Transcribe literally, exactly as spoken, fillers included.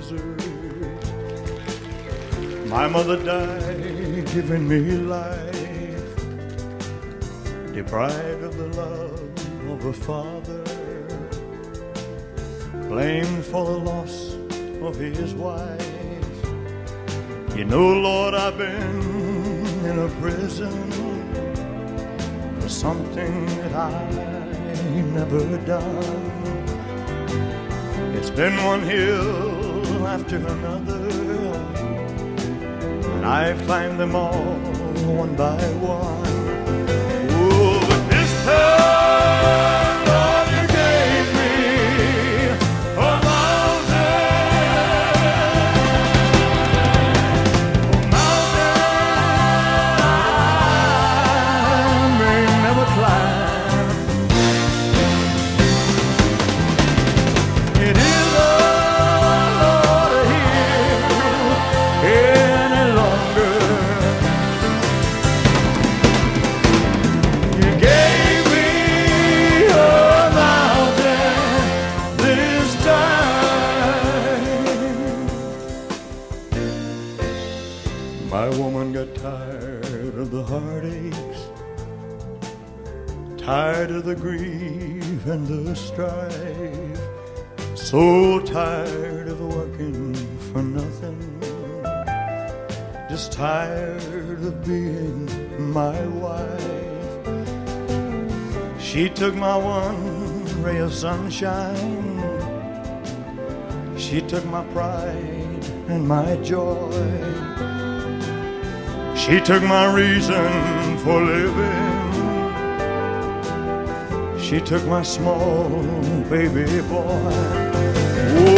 desert. My mother died, giving me life, deprived of the love of a father, blamed for the loss of his wife. You know, Lord, I've been in a prison for something that I never done. It's been one hill after another, and I've climbed them all one by one. Oh, but this time, Lord, you gave me a mountain, a mountain I may never climb. It is a Lord a hill any longer. You gave me a mountain this time. My woman got tired of the heartaches, tired of the grief and the strife, so tired of working for nothing, just tired of being my wife. She took my one ray of sunshine, she took my pride and my joy, she took my reason for living, she took my small baby boy. Oh,